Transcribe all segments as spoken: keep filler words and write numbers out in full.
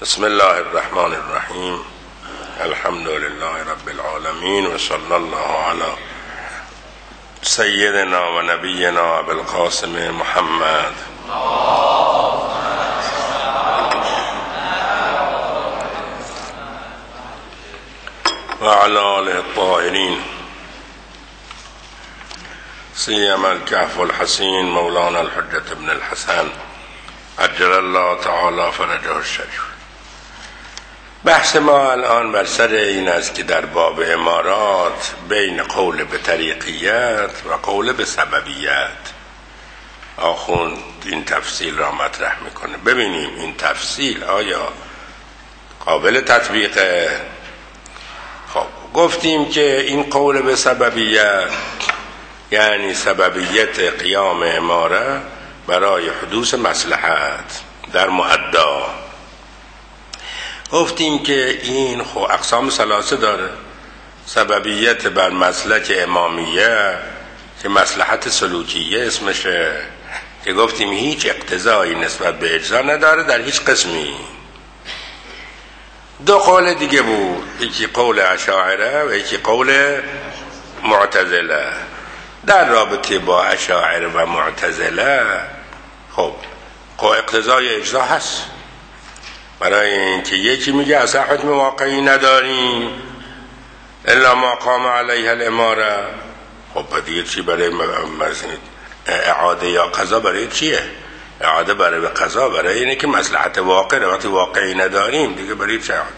بسم الله الرحمن الرحیم. الحمد لله رب العالمین و صلی الله علی سیدنا و نبینا ابی القاسم محمد و علی آله الطاهرین سیما الکهف الحسین مولانا الحجة ابن الحسن عجل الله تعالی فرجه الشریف. بحث ما الان بر سر این است که در باب امارات بین قول به طریقیت و قول به سببیت آخوند این تفصیل را مطرح میکنه. ببینیم این تفصیل آیا قابل تطبیقه؟ خب گفتیم که این قول به سببیت یعنی سببیت قیام اماره برای حدوث مصلحت در مؤدا. گفتیم که این خب اقسام ثلاثه داره. سببیت بر مسلک امامیه که مصلحت سلوکیه اسمشه، که گفتیم هیچ اقتضایی نسبت به اجزا نداره در هیچ قسمی. دو قول دیگه بود، یکی قول اشاعره و یکی قول معتزله. در رابطه با اشاعره و معتزله خب اقتضای اجزا هست، برای اینکه یکی میگه اصلا حکم واقعی نداریم الا ما قام علیه الاماره. خب دیگه چی برای اعاده یا قضا؟ برای چیه اعاده؟ برای قضا، برای اینه که مصلحت واقع وقتی واقعی نداریم دیگه برای چه اعاده؟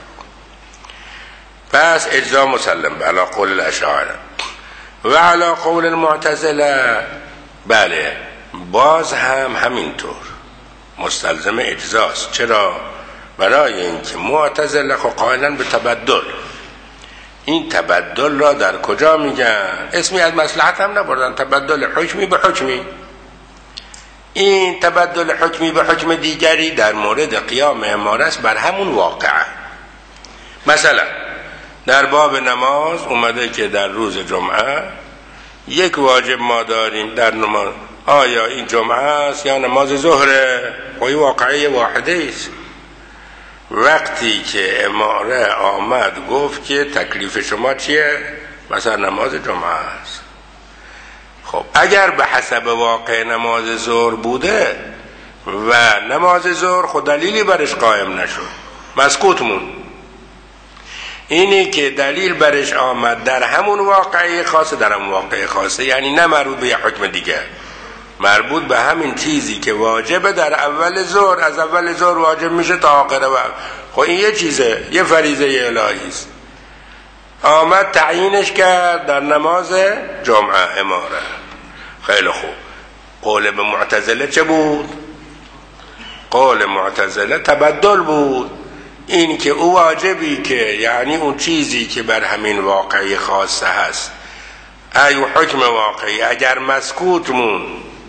پس اجزا مسلم علی قول الاشاعره و علی قول المعتزله. بله باز هم همینطور مستلزم اجزاست. چرا؟ برای اینکه معتزله خب قائلن به تبدل. این تبدل را در کجا میگن؟ اسمی از مصلحت هم نبردن، تبدل حکمی به حکمی. این تبدل حکمی به حکم دیگری در مورد قیام اماره است بر همون واقعه. مثلا در باب نماز اومده که در روز جمعه یک واجب ما داریم در نماز، آیا این جمعه است یا نماز ظهره؟ خب این واقعه واحده است. وقتی که اماره آمد گفت که تکلیف شما چیه؟ مثلا نماز جمعه است. خب اگر به حسب واقع نماز ظهر بوده و نماز ظهر خود دلیلی برش قائم نشد، مسکوت مون. اینی که دلیل برش آمد در همون واقعه خاصه، در همون واقعه خاصه یعنی نه مربوط به یه حکم دیگه، مربوط به همین چیزی که واجبه در اول ظهر، از اول ظهر واجب میشه تا آخر وقت. خب این یه چیزه، یه فریضه الهی است، آمد تعیینش کرد در نماز جمعه اماره. خیلی خوب. قول به معتزله چه بود؟ قول معتزله تبدل بود. این که او واجبی که یعنی اون چیزی که بر همین واقعی خاصه هست ایو حکم واقعی اگر مسکوت مون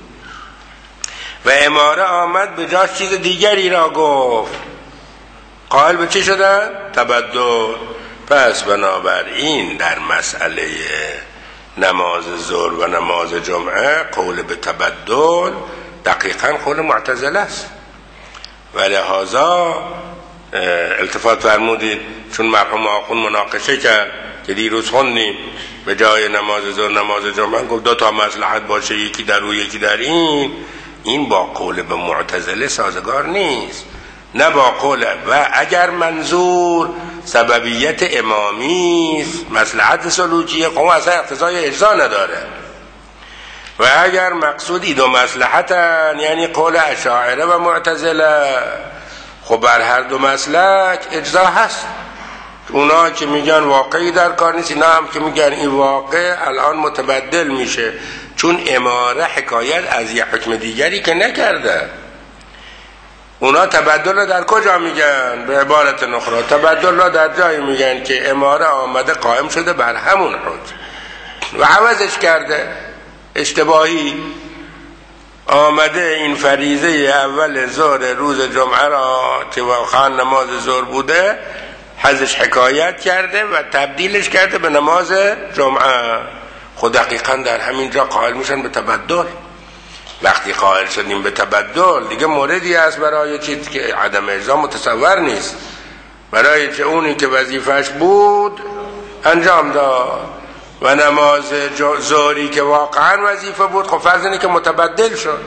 و اماره آمد به جاش چیز دیگری را گفت، قائل به چی شدن؟ تبدل. پس بنابراین در مسئله نماز ظهر و نماز جمعه قول به تبدل دقیقا قول معتزله است. ولهذا التفات فرمودید چون مرحوم آخوند مناقشه کرد که دیروز خوندیم به جای نماز ظهر نماز جمعه گفت دو تا مصلحت باشه، یکی در او یکی در این، این با قول به معتزله سازگار نیست، نه با قول. و اگر منظور سببیت امامی است، مصلحت سلوکیه، خب اصلا اقتضای اجزا نداره. و اگر مقصود این دو مصلحتن یعنی قول اشاعره و معتزله، خب بر هر دو مسلک اجزا هست. اونا که میگن واقعی در کار نیست، اینا هم که میگن این واقع الان متبدل میشه، چون اماره حکایت از یه حکم دیگری که نکرده. اونا تبدل را در کجا میگن؟ به عبارت نخرا تبدل را در جایی میگن که اماره آمده قائم شده بر همون حکم و عوضش کرده، اشتباهی آمده این فریضه اول ظهر روز جمعه را که واقعا نماز ظهر بوده ازش حکایت کرده و تبدیلش کرده به نماز جمعه. خود دقیقا در همین جا قائل میشن به تبدل. وقتی قائل شدیم به تبدل دیگه موردی هست برای چیزی که عدم اجزا متصور نیست، برای چه اونی که وظیفش بود انجام داد و نماز ظهری که واقعا وظیفه بود خب فرض اینه که متبدل شد.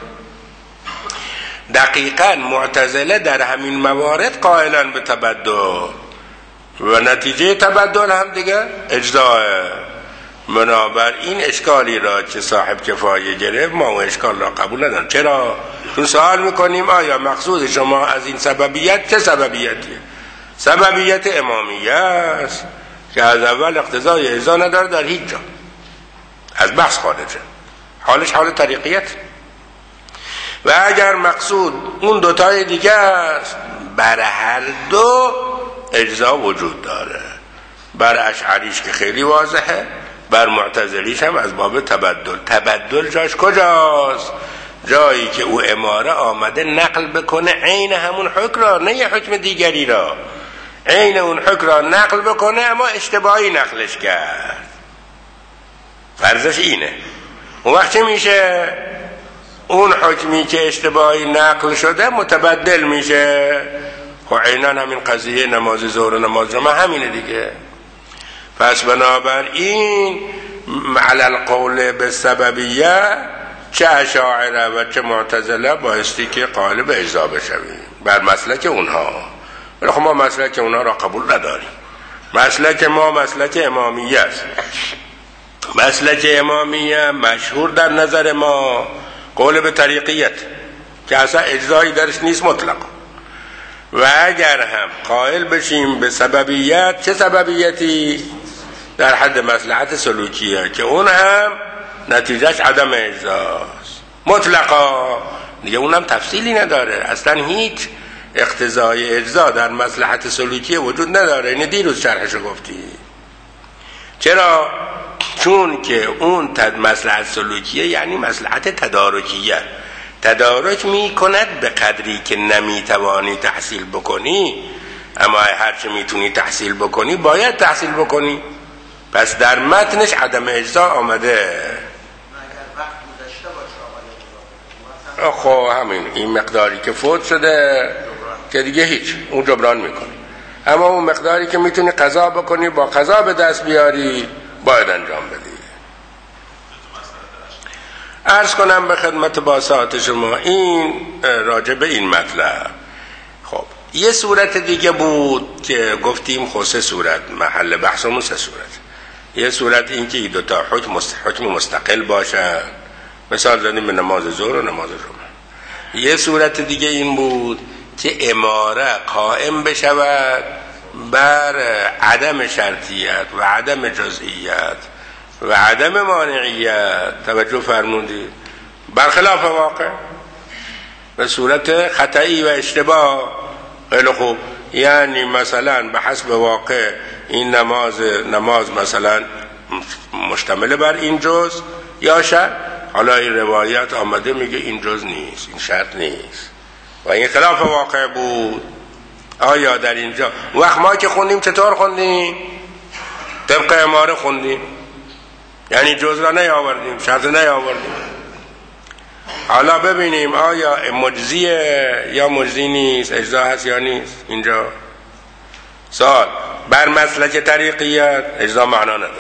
دقیقاً معتزله در همین موارد قائلن به تبدل و نتیجه تبدل هم دیگه اجزاه. بنابراین اشکالی را که صاحب کفایه گرفت ما اون اشکال را قبول نداریم. چرا؟ چون سوال میکنیم آیا مقصود شما از این سببیت چه سببیتیه؟ سببیت امامیه است که از اول اقتضای اجزا نداره در هیچ جا، از بحث خارجه، حالش حال طریقیت. و اگر مقصود اون دوتای دیگه است بر هر دو اجزا وجود داره، بر اشعریش که خیلی واضحه، بر معتزلیش هم از باب تبدل. تبدل جاش کجاست؟ جایی که او اماره آمده نقل بکنه عین همون حکم را، نه یه حکم دیگری را، عین اون حکم را نقل بکنه اما اشتباهی نقلش کرد، فرضش اینه. اون وقت چه میشه؟ اون حکمی که اشتباهی نقل شده متبدل میشه. خب عینا همین قضیه نماز ظهر و نماز جمعه همینه دیگه. پس بنابراین علی القول به سببیه چه اشاعره و چه معتزله بایستی که قائل به اجزا بشویم بر مسلک اونها. ولی خب ما مسلک اونها را قبول نداریم. مسلک ما مسلک امامیه است. مسلک امامیه مشهور در نظر ما قول به طریقیت که اصلا اجزایی درش نیست مطلق. و اگر هم قائل بشیم به سببیت، چه سببیتی؟ در حد مصلحت سلوکیه که اون هم نتیجهش عدم اجزاست مطلقا دیگه، اونم تفصیلی نداره، اصلا هیچ اقتضای اجزا در مصلحت سلوکیه وجود نداره. اینه دیروز شرحشو گفتی. چرا؟ چون که اون مصلحت سلوکیه یعنی مصلحت تدارکیه، تدارک می کند به قدری که نمی توانی تحصیل بکنی، اما هرچه می تونی تحصیل بکنی باید تحصیل بکنی. پس در متنش عدم اجزا آمده. خب همین این مقداری که فوت شده که دیگه هیچ، اون جبران میکنی. اما اون مقداری که میتونی قضا بکنی با قضا به دست بیاری باید انجام بدی. عرض کنم به خدمت باسات شما این راجع به این مطلب. خب یه صورت دیگه بود که گفتیم خب سه صورت محل بحثمون سه صورت. یه صورت این که این دوتا حکم حکم مستقل باشن، مثال زدیم به نماز ظهر و نماز جمعه. یه صورت دیگه این بود که اماره قائم بشود بر عدم شرطیت و عدم جزئیت و عدم مانعیت. توجه فرمودید؟ برخلاف واقع، به صورت خطایی و اشتباه. خیلی خوب، یعنی مثلا به حسب واقع این نماز نماز مثلا مشتمل بر این جز یا شرط، حالا این روایت آمده میگه این جز نیست، این شرط نیست و این خلاف واقع بود. آیا در اینجا وقت ما که خوندیم چطور خوندیم؟ طبق اماره خوندیم، یعنی جز را نیاوردیم، شرط نیاوردیم. حالا ببینیم آیا مجزیه یا مجزی نیست، اجزا هست یا نیست. اینجا سوال. بر مسلک طریقیت اجزا معنا نداره،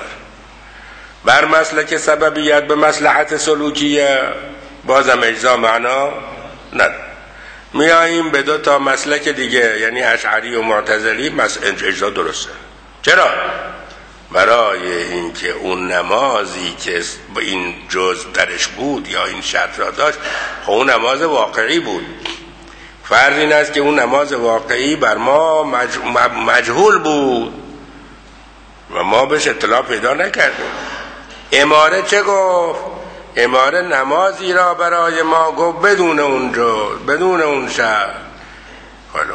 بر مسلک سببیت به مصلحت سلوکیه بازم اجزا معنا نداره. میاییم به دو تا مسلک دیگه یعنی اشعری و معتزلی اجزا درسته. چرا؟ برای اینکه اون نمازی که با این جز درش بود یا این شرط را داشت خب اون نماز واقعی بود. فرض این است که اون نماز واقعی بر ما مجهول بود و ما بهش اطلاع پیدا نکردیم. اماره چه گفت؟ اماره نمازی را برای ما گفت بدون اون جز، بدون اون شرط. خیلی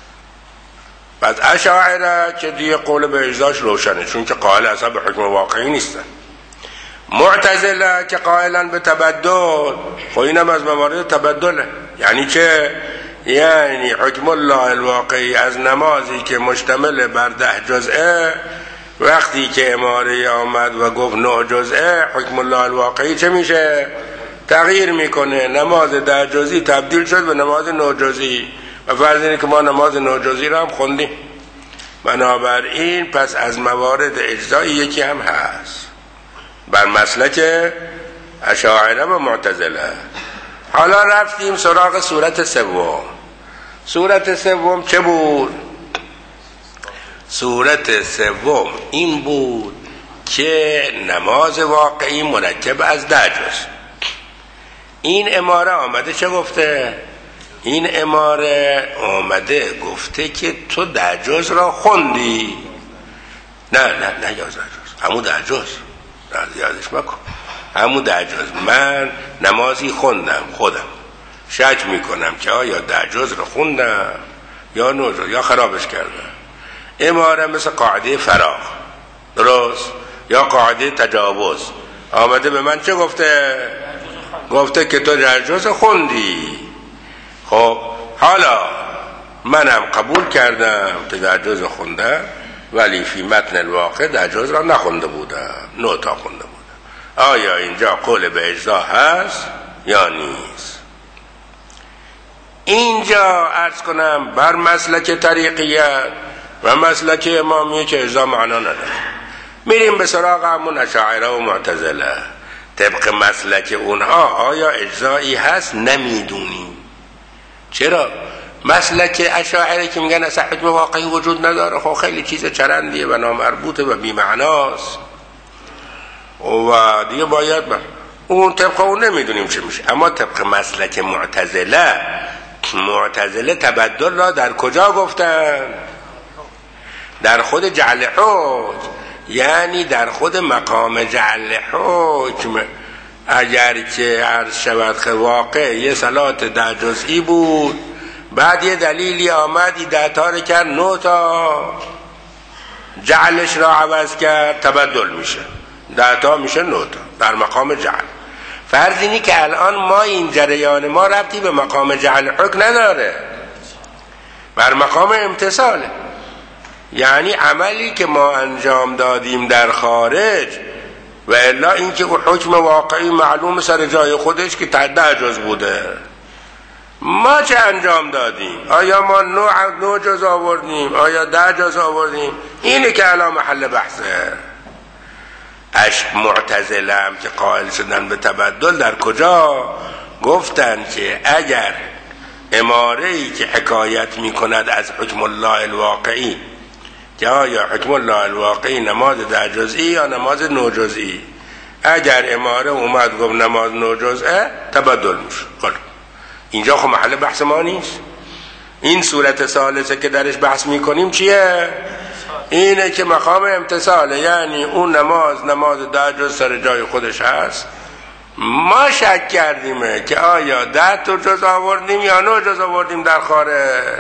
بعد اشاعره که دیگه قول به اجزاش روشنه چون که قائل اصلا به حکم واقعی نیستن. معتزله که قائلن به تبدل، خب اینم از موارد تبدله. یعنی که یعنی حکم الله الواقعی از نمازی که مشتمل بر ده جزئه، وقتی که اماره آمد و گفت نه جزئه، حکم الله الواقعی چه میشه؟ تغییر میکنه، نماز ده جزئی تبدیل شد به نماز نه جزئی و فرض اینه که ما نماز نه جزئی رو هم خوندیم. بنابراین پس از موارد اجزایی یکی هم هست بر مسلک اشاعره و معتزله. حالا رفتیم سراغ صورت سوم. صورت سوم چه بود؟ صورت سوم این بود که نماز واقعی مرکب از ده جز. این اماره آمده چه گفته؟ این اماره آمده گفته که تو ده جز را خوندی. نه نه نه یازده جز، همون ده جز، یادش مکن، همون ده جز. من نمازی خوندم خودم، شک میکنم که آیا ده جز را خوندم یا نه جز یا خرابش کردم. اماره مثل قاعده فراغ، درست، یا قاعده تجاوز آمده به من چه گفته؟ گفته که تو ده جز خوندی. خب حالا منم قبول کردم که ده جز خوندم، ولی فی متن الواقع ده جز را نخونده بودم، نه تا خونده بودم. آیا اینجا قول به اجزا هست یا نیست؟ اینجا عرض کنم بر مسلک طریقیت و مسلک امامیه که اجزا معنا نداره. میریم به سراغ همون اشاعره و معتزله. طبق مسلک اونها آیا اجزایی هست؟ نمیدونیم. چرا؟ مسلک اشاعره که میگن اصلا حکم واقعی وجود نداره، خب خیلی چیز چرندیه و نامربوطه و بی‌معناست و دیگه باید بر اون طبق اون نمیدونیم چه میشه. اما طبق مسلک معتزله، معتزله تبدل را در کجا گفتن؟ در خود جعل حکم، یعنی در خود مقام جعل حکم. اگر که عرض شود که واقع یه صلات ده جزئی بود، بعد یه دلیلی آمد ده تا رو کرد نه تا، جعلش را عوض کرد، تبدل میشه، ده تا میشه نه تا در مقام جعل. فرض اینی که الان ما این جریان ما ربطی به مقام جعل حکم نداره، بر مقام امتثاله. یعنی عملی که ما انجام دادیم در خارج و الا اینکه حکم واقعی معلوم سر جای خودش که ده جز بوده، ما چه انجام دادیم؟ آیا ما نه نو جز آوردیم؟ آیا ده جز آوردیم؟ اینه که الان محل بحثه. اش معتزله هم که قائل شدن به تبدل در کجا گفتن که اگر اماره‌ای که حکایت میکند از حکم الله الواقعی، که آیا حکم الله الواقعی نماز ده جزئی یا نماز نه جزئی، اگر اماره اومد گفت نماز نه جزئه، تبدل میشه. خب اینجا خب محل بحث ما نیست. این صورت ثالثه که درش بحث میکنیم چیه؟ اینه که مقام امتثاله، یعنی اون نماز نماز ده جز سر جای خودش هست. ما شک کردیمه که آیا ده تا جز آوردیم یا نه جز آوردیم در خارج.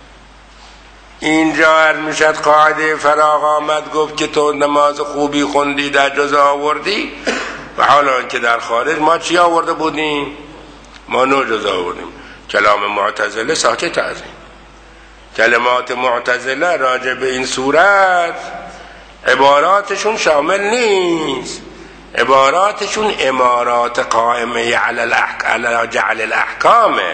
اینجا هر میشد قاعده فراغ آمد گفت که تو نماز خوبی خوندی ده جز آوردی، و حالا که در خارج ما چی آورده بودیم؟ ما نه جز آوردیم. کلام معتزله ساکت از این. کلمات معتزله راجع به این صورت عباراتشون شامل نیست، عباراتشون امارات قائمه علی الاحک... علی جعل الاحکامه.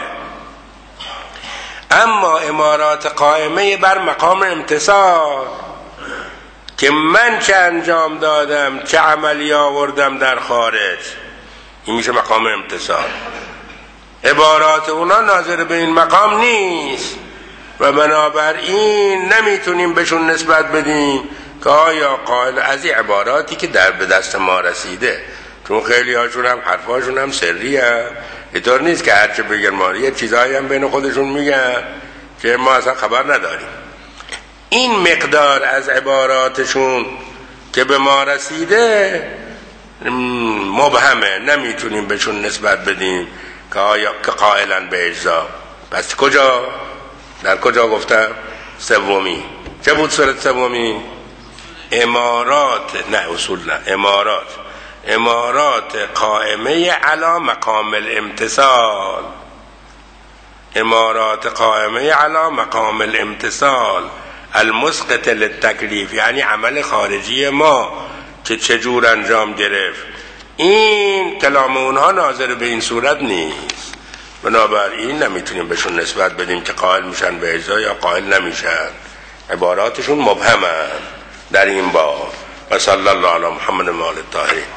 اما امارات قائمه بر مقام امتثال، که من چه انجام دادم، چه عملی آوردم در خارج، این میشه مقام امتثال. عبارات اونا ناظر به این مقام نیست و بنابراین نمیتونیم بهشون نسبت بدیم که آیا قائل از این عباراتی که در به دست ما رسیده، چون خیلی هاشون هم حرفاشون هم سری هم، اینطور نیست که هرچه بگن ما، یه چیزایی هم بین خودشون میگن که ما اصلا خبر نداریم. این مقدار از عباراتشون که به ما رسیده مبهمه، نمیتونیم بهشون نسبت بدیم که آیا که قائلن به اجزا. پس کجا؟ در کجا گفتم؟ سومی. چه بود صورت سومی؟ امارات، نه اصول نه، امارات امارات قائمه علی مقام الامتثال. امارات قائمه علی مقام الامتثال المسقط للتکلیف، یعنی عمل خارجی ما که چجور انجام گرفت. این کلام اونها ناظر به این صورت نیست، بنابراین نمیتونیم بهشون نسبت بدیم که قائل میشن به اجزا یا قائل نمیشن. عباراتشون مبهمن در این باب. و صلی الله علی محمد و آل الطاهرین.